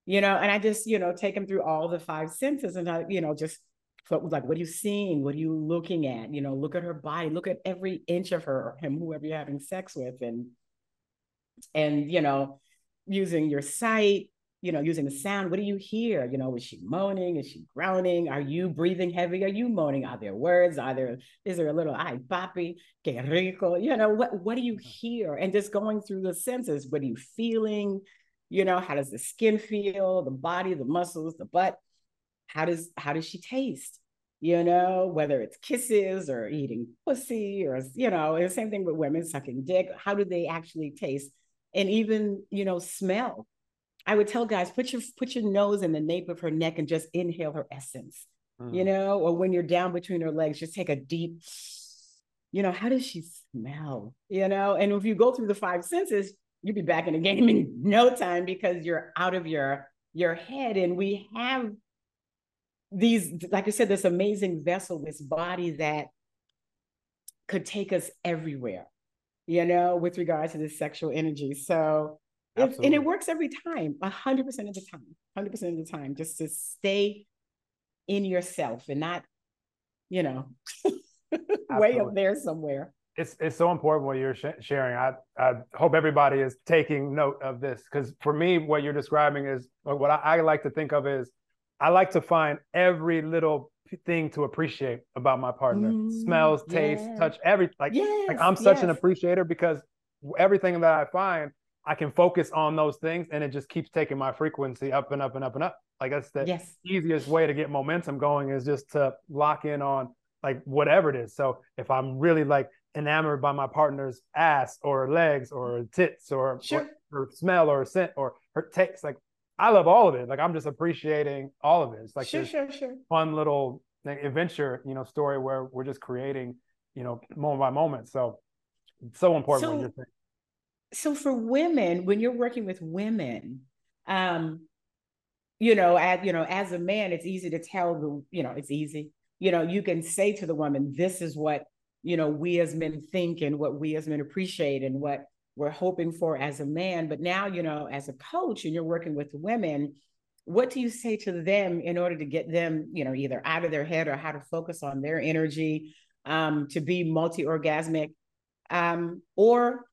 S1: you know, and I just, you know, take them through all the five senses and I, you know, just like, what are you seeing? What are you looking at? You know, look at her body, look at every inch of her or him, whoever you're having sex with. And, and, you know, using your sight, you know, using the sound, what do you hear? You know, is she moaning? Is she groaning? Are you breathing heavy? Are you moaning? Are there words? Are there, is there a little, ay, papi, que rico? You know, what, what do you hear? And just going through the senses, what are you feeling? You know, how does the skin feel, the body, the muscles, the butt? How does, how does she taste? You know, whether it's kisses or eating pussy or, you know, and the same thing with women sucking dick. How do they actually taste? And even, you know, smell. I would tell guys, put your put your nose in the nape of her neck and just inhale her essence, mm. you know, or when you're down between her legs, just take a deep, you know, how does she smell? You know, and if you go through the five senses, you'll be back in the game in no time because you're out of your your head. And we have these, like I said, this amazing vessel, this body that could take us everywhere, you know, with regards to this sexual energy. So, if, and it works every time, a hundred percent of the time, hundred percent of the time, just to stay in yourself and not, you know, way up there somewhere.
S2: It's it's so important what you're sh sharing. I I hope everybody is taking note of this, because for me, what you're describing is what I, I like to think of is I like to find every little thing to appreciate about my partner. Mm, Smells, yeah. Taste, touch, everything. Like, yes, like I'm such yes. an appreciator because everything that I find, I can focus on those things and it just keeps taking my frequency up and up and up and up. Like that's the yes. easiest way to get momentum going is just to lock in on like whatever it is. So if I'm really like enamored by my partner's ass or legs or tits or, sure. or, or smell or scent or her taste, like I love all of it. Like I'm just appreciating all of it. It's like
S1: sure, sure, sure.
S2: fun little adventure, you know, story where we're just creating, you know, moment by moment. So it's so important
S1: so,
S2: what you're saying.
S1: So for women, when you're working with women, um, you know, as you know, as a man, it's easy to tell the, you know, it's easy. You know, you can say to the woman, this is what, you know, we as men think and what we as men appreciate and what we're hoping for as a man. But now, you know, as a coach and you're working with women, what do you say to them in order to get them, you know, either out of their head or how to focus on their energy, um, to be multi-orgasmic, um, or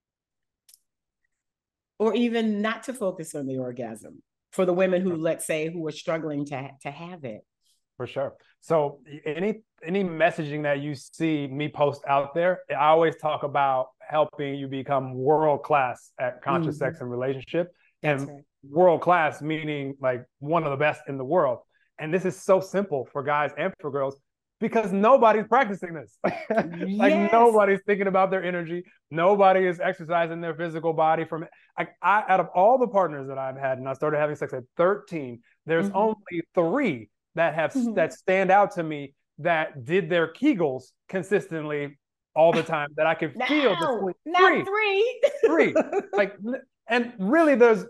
S1: or even not to focus on the orgasm for the women who, let's say, who are struggling to, to have it?
S2: For sure. So any any messaging that you see me post out there, I always talk about helping you become world-class at conscious mm-hmm. sex and relationship.
S1: That's
S2: and
S1: right.
S2: World-class meaning like one of the best in the world. And this is so simple for guys and for girls because nobody's practicing this. Like yes. nobody's thinking about their energy. Nobody is exercising their physical body. From like I, out of all the partners that I've had, and I started having sex at thirteen, there's mm-hmm. only three that have mm-hmm. that stand out to me that did their Kegels consistently all the time that I could
S1: no,
S2: feel the
S1: not three.
S2: Three. Like, and really there's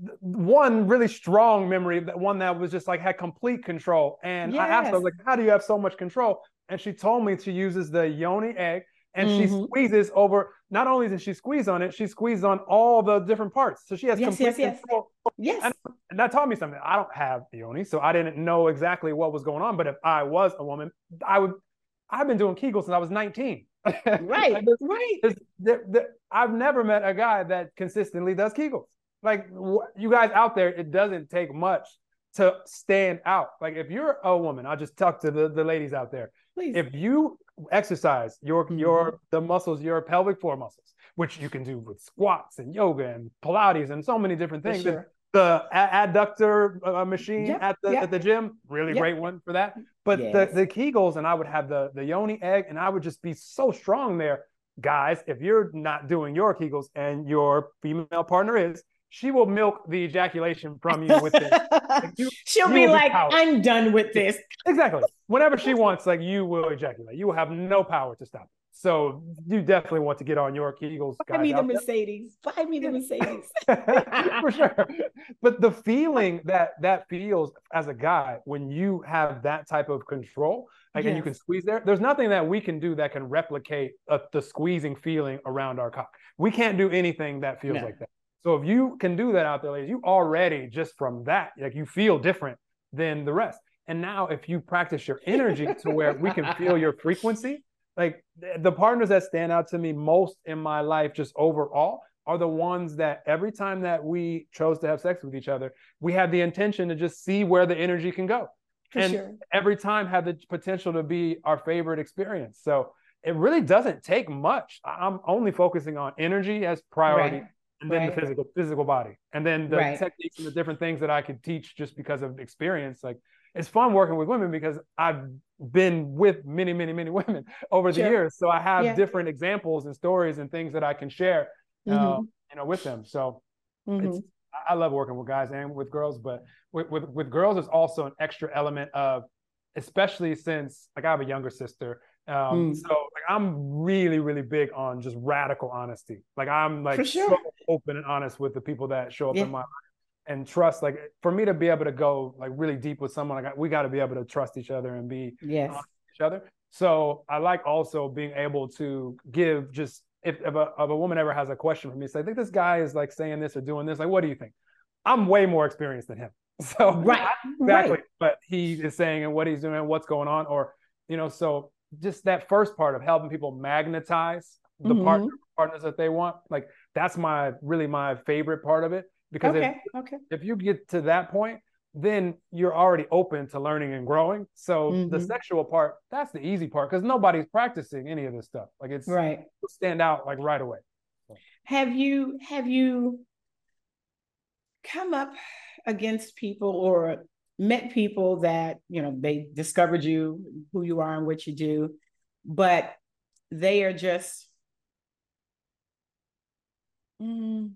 S2: one really strong memory, that one that was just like had complete control. And yes. I asked her, I was like, how do you have so much control? And she told me she uses the yoni egg and mm-hmm. she squeezes over, not only does she squeeze on it, she squeezes on all the different parts. So she has yes, complete yes, control.
S1: Yes.
S2: And, and that taught me something. I don't have yoni, so I didn't know exactly what was going on. But if I was a woman, I would, I've been doing Kegels since I was nineteen.
S1: Right,
S2: like there's,
S1: right.
S2: There's, there, there, I've never met a guy that consistently does Kegels. Like you guys out there, it doesn't take much to stand out. Like if you're a woman, I'll just talk to the, the ladies out there.
S1: Please.
S2: If you exercise your mm-hmm. your the muscles, your pelvic floor muscles, which you can do with squats and yoga and Pilates and so many different things.
S1: Sure.
S2: The adductor uh, machine
S1: yep.
S2: at the
S1: yep.
S2: at the gym, really
S1: yep.
S2: great one for that. But
S1: yes.
S2: the the Kegels, and I would have the the yoni egg, and I would just be so strong there. Guys, if you're not doing your Kegels and your female partner is, she will milk the ejaculation from you with this. Like you,
S1: She'll be like, I'm done with this.
S2: Exactly. Whenever she wants, like you will ejaculate. You will have no power to stop it. So you definitely want to get on your Kegels.
S1: Buy me the Mercedes. Buy me the Mercedes.
S2: For sure. But the feeling that that feels as a guy when you have that type of control, like, yes. and you can squeeze there, there's nothing that we can do that can replicate uh, the squeezing feeling around our cock. We can't do anything that feels no. like that. So if you can do that out there, ladies, you already just from that, like you feel different than the rest. And now if you practice your energy to where we can feel your frequency, like the partners that stand out to me most in my life, just overall, are the ones that every time that we chose to have sex with each other, we had the intention to just see where the energy can go.
S1: For
S2: and
S1: sure.
S2: every time had the potential to be our favorite experience. So it really doesn't take much. I'm only focusing on energy as priority,
S1: Right.
S2: and then
S1: Right.
S2: the physical physical body, and then the
S1: Right.
S2: techniques and the different things that I could teach just because of experience. Like it's fun working with women because I've been with many, many, many women over the
S1: Sure.
S2: years. So I have
S1: Yeah.
S2: different examples and stories and things that I can share, uh,
S1: Mhm.
S2: you know, with them. So it's,
S1: Mhm.
S2: I love working with guys and with girls, but with, with, with girls, there's also an extra element of, especially since like I have a younger sister. Um,
S1: Mm.
S2: so like I'm really, really big on just radical honesty. Like I'm like
S1: For sure.
S2: so open and honest with the people that show up
S1: Yeah.
S2: in my life, and trust. Like for me to be able to go like really deep with someone, like we got to be able to trust each other and be
S1: Yes.
S2: honest with each other. So I like also being able to give just if, if, a, if a woman ever has a question for me, say, I think this guy is like saying this or doing this. Like, what do you think? I'm way more experienced than him. So
S1: Right.
S2: exactly
S1: Right.
S2: what he is saying and what he's doing, what's going on, or you know, so just that first part of helping people magnetize the
S1: Mhm.
S2: partner, partners that they want, like that's my really my favorite part of it. Because if,
S1: Okay. Okay.
S2: if you get to that point, then you're already open to learning and growing. So the
S1: Mhm.
S2: sexual part, that's the easy part because nobody's practicing any of this stuff. Like it's
S1: Right.
S2: it'll stand out like right away.
S1: Have you have you come up against people or met people that, you know, they discovered you, who you are and what you do, but they are just, mm,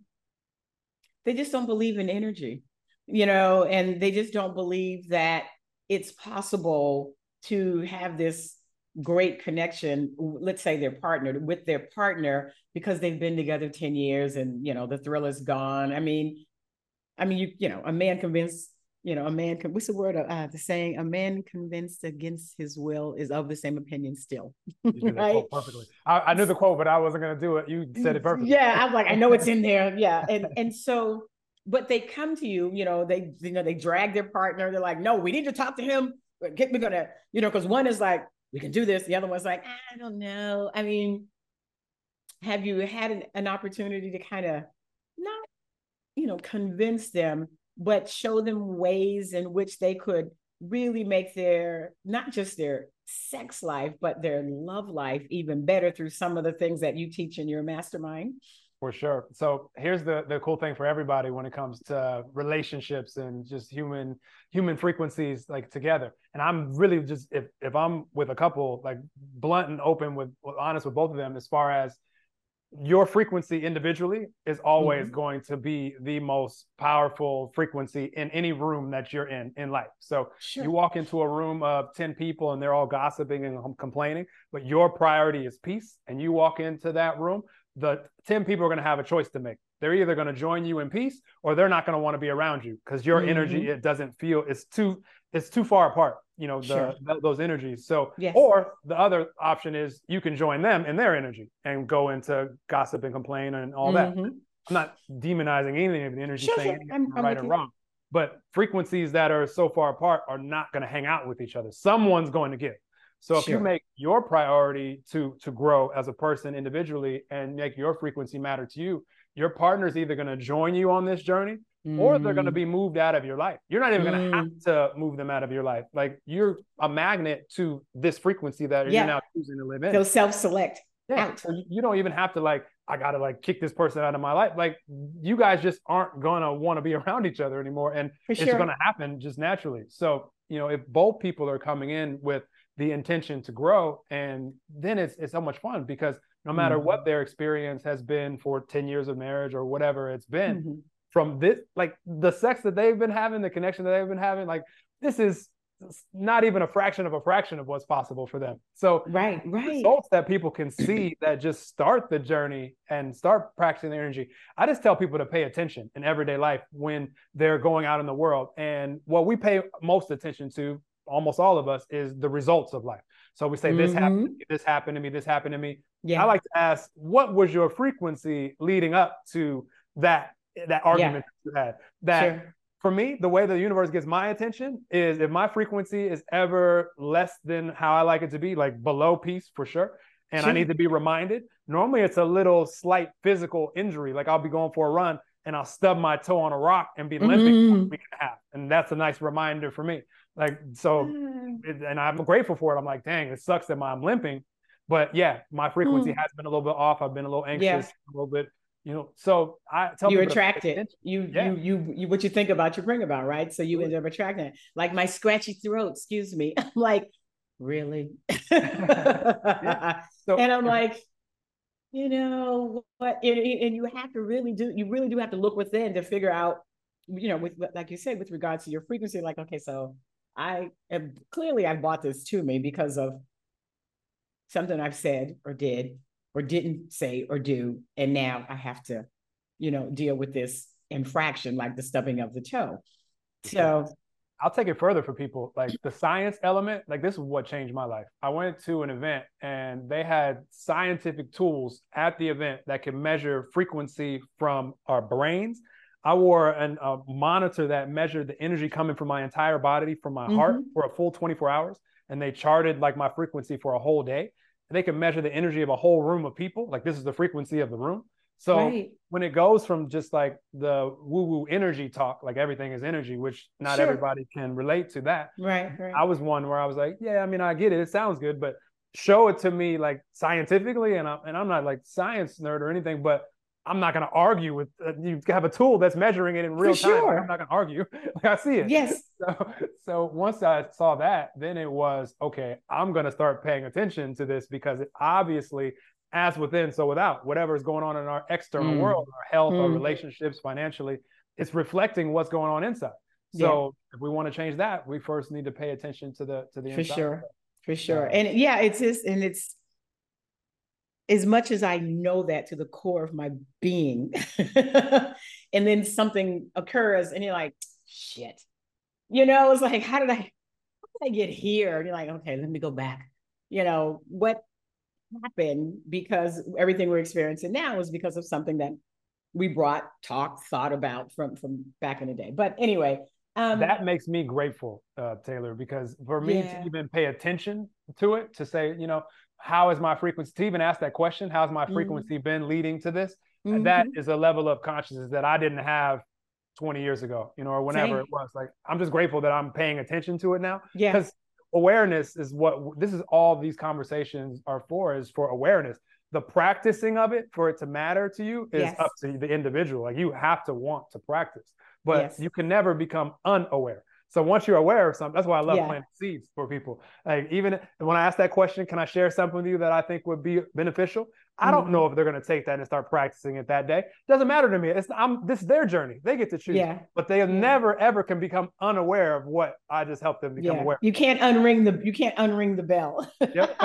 S1: they just don't believe in energy, you know, and they just don't believe that it's possible to have this great connection, let's say their partner with their partner, because they've been together ten years and, you know, the thrill is gone. I mean, I mean, you you know, a man convinced, you know, a man, what's the word, uh, the saying, a man convinced against his will is of the same opinion still.
S2: You did that
S1: Right?
S2: quote perfectly. I, I knew the quote, but I wasn't going to do it. You said it perfectly.
S1: Yeah, I'm like, I know it's in there. Yeah. And and so, but they come to you, you know, they, you know, they drag their partner. They're like, no, we need to talk to him. We're gonna, you know, because one is like, we can do this. The other one's like, I don't know. I mean, have you had an, an opportunity to kind of not, you know, convince them, but show them ways in which they could really make their, not just their sex life, but their love life even better through some of the things that you teach in your mastermind?
S2: For sure. So here's the the cool thing for everybody when it comes to relationships and just human human frequencies like together. And I'm really just if if I'm with a couple, like blunt and open with honest with both of them, as far as your frequency individually is always mm-hmm. going to be the most powerful frequency in any room that you're in in life. So sure. You walk into a room of ten people and they're all gossiping and complaining, but your priority is peace. And you walk into that room, the ten people are going to have a choice to make. They're either going to join you in peace or they're not going to want to be around you because your mm-hmm. energy, it doesn't feel, it's too, it's too far apart, you know, the, sure. the those energies. So, yes. Or the other option is you can join them in their energy and go into gossip and complain and all mm-hmm. that. I'm not demonizing anything of the energy, sure, saying sure. I'm, right I'm or wrong, but frequencies that are so far apart are not going to hang out with each other. Someone's going to give. So if sure. you make your priority to to grow as a person individually and make your frequency matter to you, your partner's either going to join you on this journey mm. or they're going to be moved out of your life. You're not even mm. going to have to move them out of your life. Like you're a magnet to this frequency that yeah. you're now choosing to live in.
S1: They'll self-select
S2: yeah. out. So you don't even have to like, I got to like kick this person out of my life. Like you guys just aren't going to want to be around each other anymore. And For it's sure. going to happen just naturally. So, you know, if both people are coming in with the intention to grow, and then it's it's so much fun because no matter mm-hmm. what their experience has been for ten years of marriage or whatever it's been mm-hmm. from this, like the sex that they've been having, the connection that they've been having, like this is not even a fraction of a fraction of what's possible for them. So
S1: right, right.
S2: results that people can see that just start the journey and start practicing their energy. I just tell people to pay attention in everyday life when they're going out in the world. And what we pay most attention to, almost all of us, is the results of life. So we say, mm-hmm. this happened to me, this happened to me, this happened to me. Yeah. I like to ask, what was your frequency leading up to that that argument
S1: Yeah.
S2: that you had. That
S1: Sure.
S2: for me, the way the universe gets my attention is if my frequency is ever less than how I like it to be, like below peace for sure, and
S1: Sure.
S2: I need to be reminded. Normally, it's a little slight physical injury. Like I'll be going for a run and I'll stub my toe on a rock and be limping for a
S1: Mm-hmm.
S2: week and a half, and that's a nice reminder for me. Like so,
S1: Mm.
S2: and I'm grateful for it. I'm like, dang, it sucks that I'm limping, but yeah, my frequency
S1: Mm.
S2: has been a little bit off. I've been a little anxious,
S1: Yeah.
S2: a little bit, you know. So I tell
S1: You
S2: people to pay
S1: attract it.
S2: attention.
S1: You,
S2: Yeah,
S1: you, you, you, what you think about, you bring about, right? So you end up attracting it. Like my scratchy throat, excuse me. I'm like, really?
S2: yeah. So
S1: And I'm
S2: if,
S1: like, you know what? And, and you have to really do, you really do have to look within to figure out, you know, with, like you said, with regards to your frequency, like, okay, so I am clearly I bought this to me because of something I've said or did or didn't say or do. And now I have to, you know, deal with this infraction, like the stubbing of the toe.
S2: sure.
S1: So,
S2: I'll take it further for people. Like the science element, like this is what changed my life. I went to an event and they had scientific tools at the event that could measure frequency from our brains. I wore an, a monitor that measured the energy coming from my entire body, from my heart
S1: mm-hmm.
S2: for a full twenty-four hours. And they charted like my frequency for a whole day. And they could measure the energy of a whole room of people. Like this is the frequency of the room. So
S1: Right.
S2: when it goes from just like the woo-woo energy talk, like everything is energy, which not
S1: Sure.
S2: everybody can relate to that.
S1: Right, right.
S2: I was one where I was like, yeah, I mean, I get it. It sounds good, but show it to me like scientifically. And, I, and I'm not like science nerd or anything, but I'm not going to argue with, uh, you have a tool that's measuring it in real
S1: For
S2: time.
S1: sure.
S2: Like, I'm not going to argue. Like I see it.
S1: Yes.
S2: So, so once I saw that, then it was, okay, I'm going to start paying attention to this because it obviously, as within, so without, whatever is going on in our external
S1: Mm.
S2: world, our health,
S1: Mm.
S2: our relationships, financially, it's reflecting what's going on inside. So yeah. If we want to change that, we first need to pay attention to the to the
S1: for
S2: inside.
S1: sure, for sure.
S2: Yeah.
S1: And yeah, it's just, and it's as much as I know that to the core of my being, and then something occurs, and you're like, shit, you know, it's like, how did I, how did I get here? And you're like, okay, let me go back. You know what happened? Because everything we're experiencing now is because of something that we brought, talked, thought about from from back in the day. But anyway.
S2: Um, that makes me grateful, uh, Taylor, because for me yeah. to even pay attention to it, to say, you know, how is my frequency, to even ask that question, how's my frequency mm-hmm. been leading to this? Mm-hmm. That is a level of consciousness that I didn't have twenty years ago, you know, or whenever Same. It was. Like, I'm just grateful that I'm paying attention to it now. Yeah. Because awareness is what, this is all these conversations are for, is for awareness. The practicing of it, for it to matter to you, is yes. up to the individual. Like, you have to want to practice. But yes. you can never become unaware. So once you're aware of something, that's why I love yeah. planting seeds for people. Like, even when I ask that question, can I share something with you that I think would be beneficial? I don't mm-hmm. know if they're going to take that and start practicing it that day. Doesn't matter to me. It's I'm this is their journey. They get to choose. Yeah. But they yeah. never ever can become unaware of what I just helped them become
S1: yeah.
S2: aware.
S1: You can't unring the you can't unring the bell. Yep.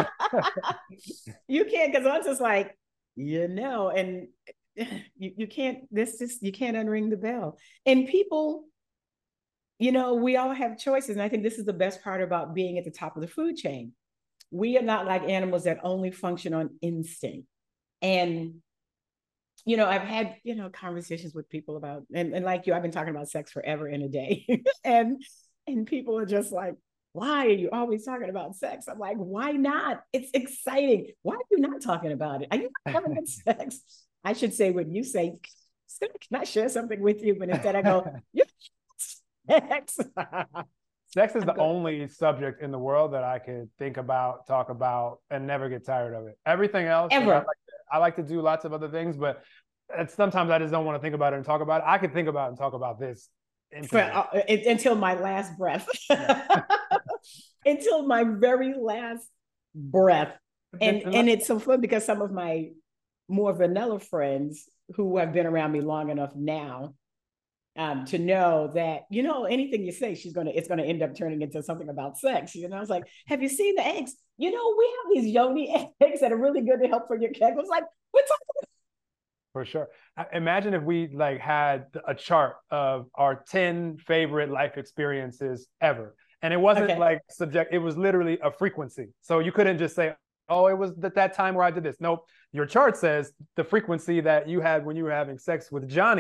S1: You can't, because once it's like, you know, and You, you can't, this just, you can't unring the bell. And people, you know, we all have choices. And I think this is the best part about being at the top of the food chain. We are not like animals that only function on instinct. And, you know, I've had, you know, conversations with people about, and, and like you, I've been talking about sex forever and a day. and, and people are just like, why are you always talking about sex? I'm like, why not? It's exciting. Why are you not talking about it? Are you not having good sex? I should say, when you say, can I share something with you? But instead I go, you sex.
S2: Sex is I'm the good. Only subject in the world that I could think about, talk about, and never get tired of it. Everything else,
S1: Ever.
S2: I, like to, I like to do lots of other things, but it's, sometimes I just don't want to think about it and talk about it. I could think about it and talk about this.
S1: For, uh, until my last breath. Yeah. Until my very last breath. And, and, and it's so fun because some of my more vanilla friends who have been around me long enough now um, to know that, you know, anything you say, she's going to, it's going to end up turning into something about sex. You know, I was like, have you seen the eggs? You know, we have these yoni eggs that are really good to help for your keg. I was like, we're talking about.
S2: For sure. Imagine if we like had a chart of our ten favorite life experiences ever. And it wasn't okay. like subject, it was literally a frequency. So you couldn't just say, oh, it was at that time where I did this. Nope. Your chart says the frequency that you had when you were having sex with Johnny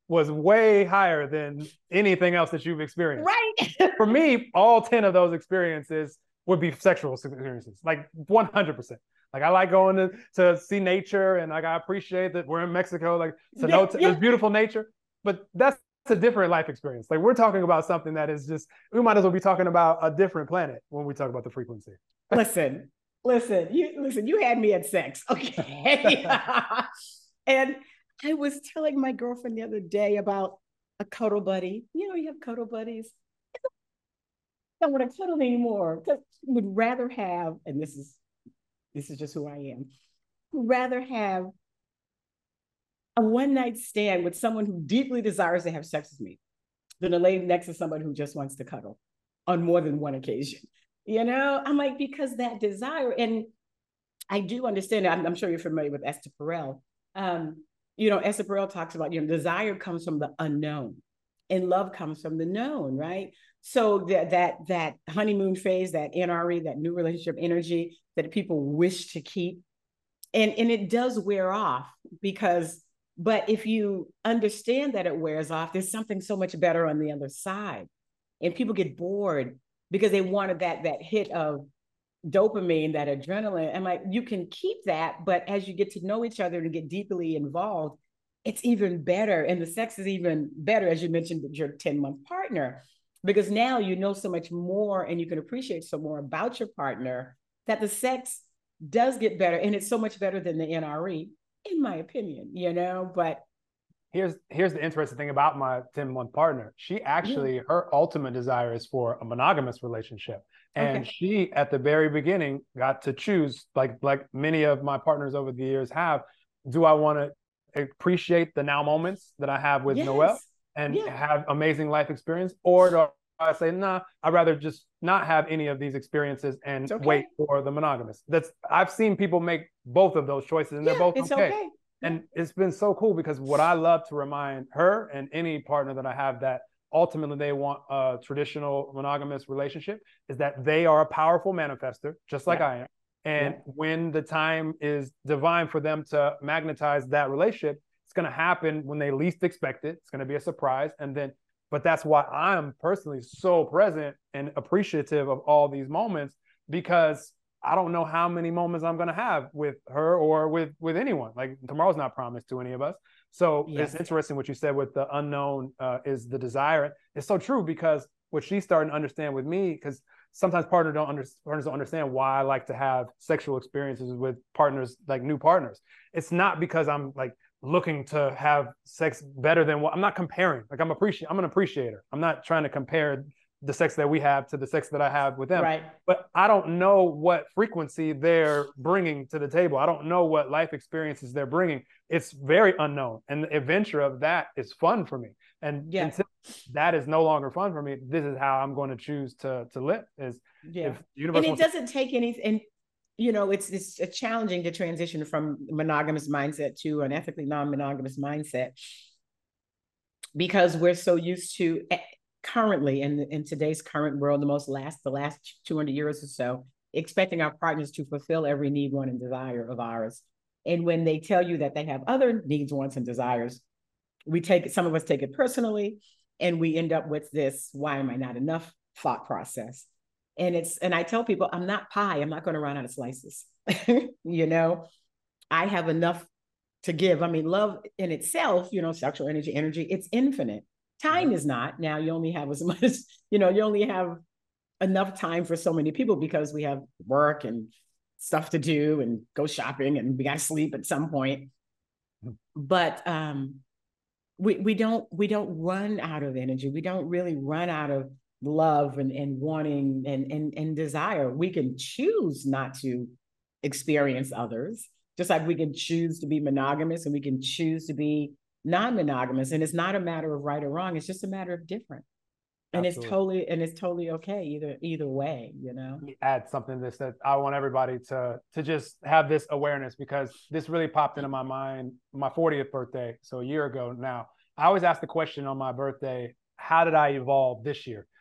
S2: was way higher than anything else that you've experienced.
S1: Right.
S2: For me, all ten of those experiences would be sexual experiences, like one hundred percent. Like I like going to, to see nature, and like I appreciate that we're in Mexico, like to know
S1: Yeah, yeah.
S2: there's beautiful nature, but that's a different life experience. Like we're talking about something that is just, we might as well be talking about a different planet when we talk about the frequency.
S1: Listen, listen, you listen, you had me at sex. Okay. And I was telling my girlfriend the other day about a cuddle buddy. You know, you have cuddle buddies. I don't want to cuddle anymore. Because I would rather have, and this is this is just who I am, would rather have a one-night stand with someone who deeply desires to have sex with me than to lay next to somebody who just wants to cuddle on more than one occasion. You know, I'm like, because that desire, and I do understand it. I'm, I'm sure you're familiar with Esther Perel. Um, you know, Esther Perel talks about, you know, desire comes from the unknown and love comes from the known, right? So that that that honeymoon phase, that N R E, that new relationship energy that people wish to keep, and, and it does wear off because, but if you understand that it wears off, there's something so much better on the other side. And people get bored because they wanted that that hit of dopamine, that adrenaline. And like, you can keep that, but as you get to know each other and get deeply involved, it's even better. And the sex is even better, as you mentioned, with your ten-month partner, because now you know so much more and you can appreciate so more about your partner that the sex does get better. And it's so much better than the N R E, in my opinion, you know, but
S2: Here's here's the interesting thing about my ten-month partner. She actually, yeah. her ultimate desire is for a monogamous relationship. And okay. she, at the very beginning, got to choose, like, like many of my partners over the years have, do I want to appreciate the now moments that I have with yes. Noelle and yeah. have amazing life experience? Or do I say, nah, I'd rather just not have any of these experiences and okay. wait for the monogamous? That's I've seen people make both of those choices, and yeah, they're both
S1: it's
S2: okay.
S1: okay.
S2: And it's been so cool because what I love to remind her and any partner that I have that ultimately they want a traditional monogamous relationship is that they are a powerful manifester, just like yeah. I am. And yeah. when the time is divine for them to magnetize that relationship, it's going to happen when they least expect it. It's going to be a surprise. And then, but that's why I'm personally so present and appreciative of all these moments, because I don't know how many moments I'm going to have with her or with, with anyone. Like tomorrow's not promised to any of us. So yes. it's interesting what you said with the unknown uh, is the desire. It's so true, because what she's starting to understand with me, because sometimes partners don't, under, partners don't understand why I like to have sexual experiences with partners, like new partners. It's not because I'm like looking to have sex better than what I'm not comparing. Like I'm appreciate, I'm an appreciator. I'm not trying to compare the sex that we have to the sex that I have with them.
S1: Right.
S2: But I don't know what frequency they're bringing to the table. I don't know what life experiences they're bringing. It's very unknown. And the adventure of that is fun for me. And
S1: yeah.
S2: until that is no longer fun for me, this is how I'm going to choose to, to live. Is
S1: yeah.
S2: if the universe
S1: and it doesn't
S2: to-
S1: take anything. And, you know, it's, it's challenging to transition from monogamous mindset to an ethically non-monogamous mindset, because we're so used to currently in, in today's current world, the most last, the last two hundred years or so, expecting our partners to fulfill every need, want, and desire of ours. And when they tell you that they have other needs, wants, and desires, we take it, some of us take it personally, and we end up with this, why am I not enough thought process. And it's, and I tell people, I'm not pie. I'm not going to run out of slices. You know, I have enough to give. I mean, love in itself, you know, sexual energy, energy, it's infinite. Time is not. Now you only have as much, you know, you only have enough time for so many people because we have work and stuff to do and go shopping and we got to sleep at some point. But um, we we don't we don't run out of energy. We don't really run out of love and, and wanting and, and, and desire. We can choose not to experience others, just like we can choose to be monogamous and we can choose to be non-monogamous. And it's not a matter of right or wrong. It's just a matter of different. And Absolutely. it's totally, and it's totally okay either, either way, you know.
S2: Add something to this that I want everybody to, to just have this awareness, because this really popped into my mind, my fortieth birthday. So a year ago now, I always ask the question on my birthday, how did I evolve this year?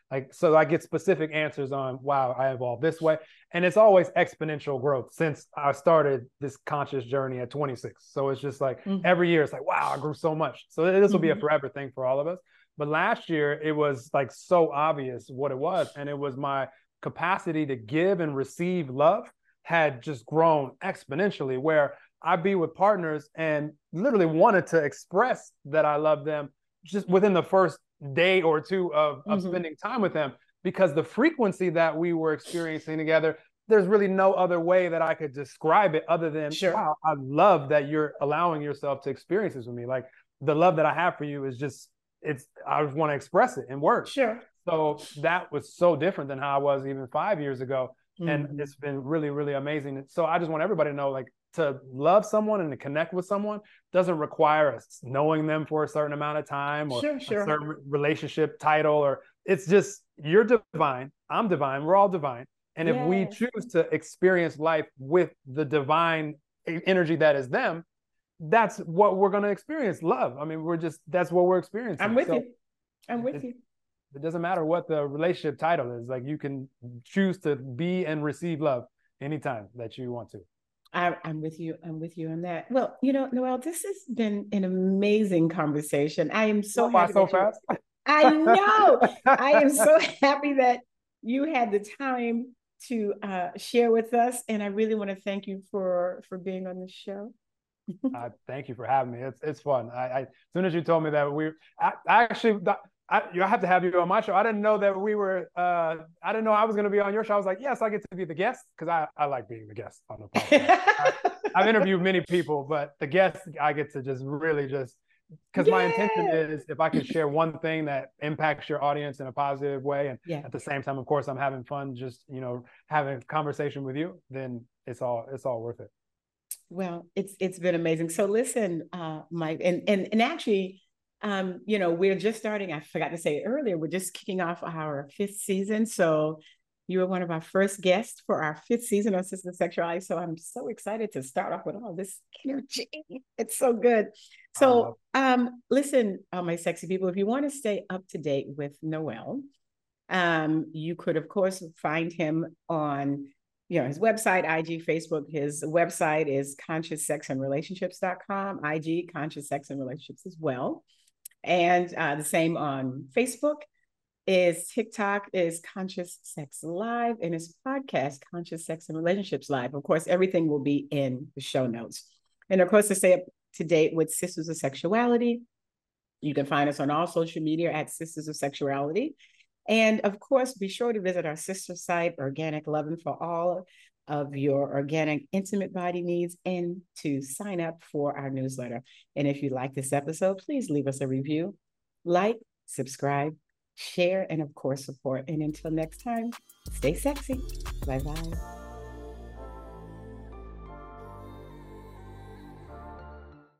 S2: Like, so I get specific answers on, wow, I evolved this way. And it's always exponential growth since I started this conscious journey at twenty-six. So it's just like mm-hmm. every year it's like, wow, I grew so much. So this will mm-hmm. be a forever thing for all of us. But last year it was like so obvious what it was. And it was my capacity to give and receive love had just grown exponentially, where I'd be with partners and literally wanted to express that I love them just within the first day or two of, of mm-hmm. spending time with them, because the frequency that we were experiencing together, there's really no other way that I could describe it other than, sure. wow, I love that you're allowing yourself to experience this with me. Like, the love that I have for you is just, it's, I just want to express it in words.
S1: Sure.
S2: So that was so different than how I was even five years ago. Mm-hmm. And it's been really, really amazing. So I just want everybody to know, like, to love someone and to connect with someone doesn't require us knowing them for a certain amount of time or
S1: sure, sure.
S2: a certain relationship title, or it's just, you're divine, I'm divine, we're all divine. And if yes. we choose to experience life with the divine energy that is them, that's what we're going to experience. Love. I mean, we're just, that's what we're experiencing.
S1: I'm with
S2: so
S1: you. I'm with
S2: it,
S1: you.
S2: It doesn't matter what the relationship title is. Like, you can choose to be and receive love anytime that you want to.
S1: I, I'm with you. I'm with you on that. Well, you know, Noel, this has been an amazing conversation. I am so
S2: oh,
S1: happy.
S2: So
S1: that
S2: fast.
S1: You, I know. I am so happy that you had the time to uh, share with us, and I really want to thank you for for being on the show.
S2: uh, thank you for having me. It's it's fun. I, I as soon as you told me that we, I, I actually. I, you have to have you on my show. I didn't know that we were, uh, I didn't know I was going to be on your show. I was like, yes, I get to be the guest, because I, I like being the guest on the podcast. I, I've interviewed many people, but the guest, I get to just really just, because yeah. my intention is, if I can share one thing that impacts your audience in a positive way, and yeah. at the same time, of course, I'm having fun just, you know, having a conversation with you, then it's all, it's all worth it.
S1: Well, it's, it's been amazing. So listen, uh, Mike, and, and, and actually, Um, you know, we're just starting, I forgot to say it earlier, we're just kicking off our fifth season. So you were one of our first guests for our fifth season of Sisters of Sexuality. So I'm so excited to start off with all this energy. It's so good. So um, listen, uh, my sexy people, if you want to stay up to date with Noel, um, you could, of course, find him on, you know, his website, I G, Facebook. His website is conscious sex and relationships dot com, I G, Conscious Sex and Relationships as well. And uh, the same on Facebook. Is TikTok is Conscious Sex Live, and his podcast, Conscious Sex and Relationships Live. Of course, everything will be in the show notes. And of course, to stay up to date with Sisters of Sexuality, you can find us on all social media at Sisters of Sexuality. And of course, be sure to visit our sister site, Organic Loving, for all of your organic intimate body needs, and to sign up for our newsletter. And if you like this episode, please leave us a review, like, subscribe, share, and of course, support. And until next time, stay sexy. Bye-bye.